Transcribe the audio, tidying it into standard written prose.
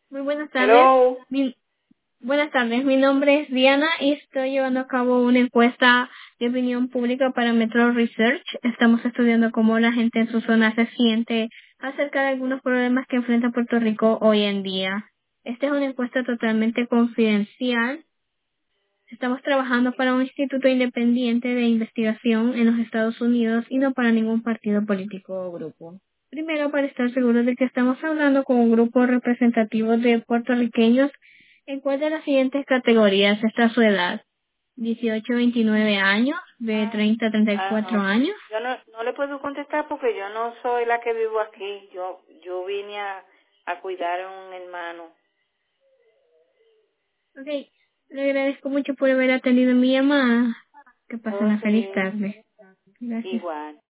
Muy buenas tardes. Hello. Buenas tardes, mi nombre es Diana y estoy llevando a cabo una encuesta de opinión pública para Metro Research. Estamos estudiando cómo la gente en su zona se siente acerca de algunos problemas que enfrenta Puerto Rico hoy en día. Esta es una encuesta totalmente confidencial. Estamos trabajando para un instituto independiente de investigación en los Estados Unidos y no para ningún partido político o grupo. Primero, para estar seguros de que estamos hablando con un grupo representativo de puertorriqueños, ¿en cuál de las siguientes categorías está su edad? 18 a 29 años, de 30 a 34 No. años. Yo no le puedo contestar porque yo no soy la que vivo aquí. Yo vine a cuidar a un hermano. Ok, le agradezco mucho por haber atendido mi llamada. Que pasen Oh, una feliz sí. tarde. Gracias. Igual.